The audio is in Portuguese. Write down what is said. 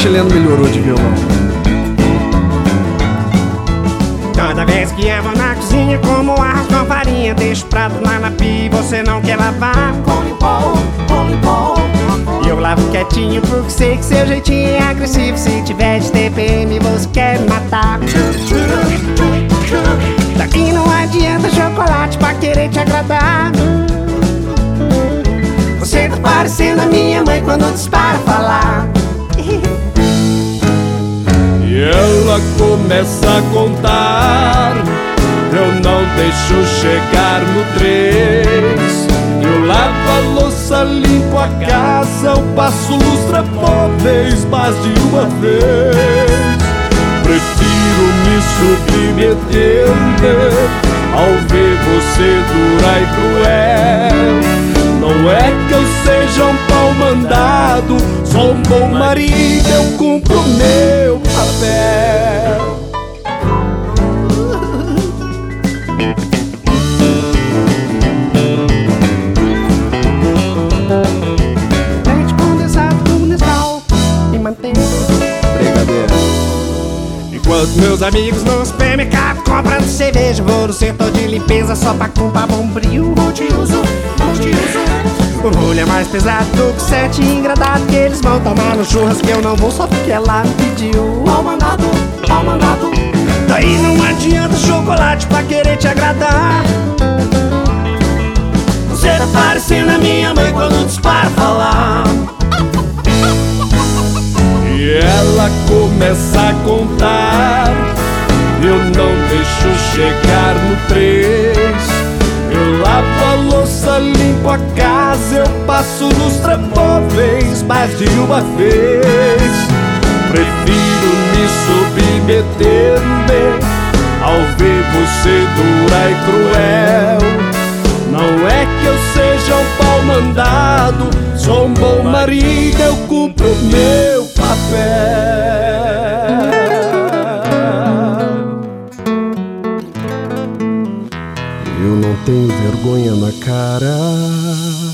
chileno melhorou de violão. Toda vez que eu vou na cozinha, como arroz com farinha, deixo o prato lá na pia e você não quer lavar. E eu lavo quietinho porque sei que seu jeitinho é agressivo. Se tiver de TPM você quer me matar. Daqui não adianta chocolate pra querer te agradar. Você tá parecendo a minha mãe quando dispara falar. E ela começa a contar, eu não deixo chegar no 3. Eu lavo a louça, limpo a casa, eu passo lustra móveis mais de uma vez. Prefiro me submeter ao ver você dura e cruel. Não é que eu seja um pau mandado, sou um bom marido, eu cumpro o meu papel. Leite condensado com Nescau e manteiga. Brigadeiro. Enquanto meus amigos no supermercado comprando cerveja, vou no setor de limpeza só pra comprar bombril. Multiuso. O rolho é mais pesado do que 7 engradado que eles vão tomar no churras que eu não vou só porque ela me pediu. Mal mandado. Daí não adianta chocolate pra querer te agradar. Você tá parecendo a minha mãe quando dispara falar. E ela começa a contar, eu não deixo chegar no 3. Eu lavo a louça, limpo a casa, eu passo lustra móveis mais de uma vez. Prefiro me submeter ao ver você dura e cruel. Não é que eu seja um pau mandado, sou um bom marido, eu cumpro o meu papel. Eu não tenho vergonha na cara.